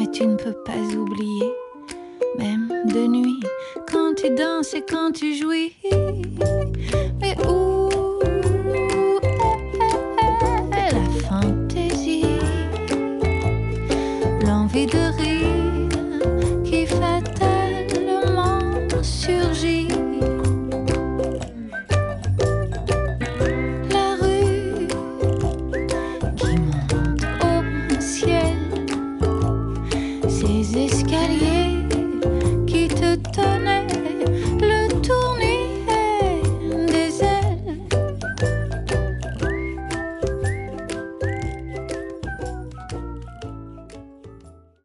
mais tu ne peux pas oublier, même de nuit, quand tu danses et quand tu jouis. Mais où est la fantaisie, l'envie de rire?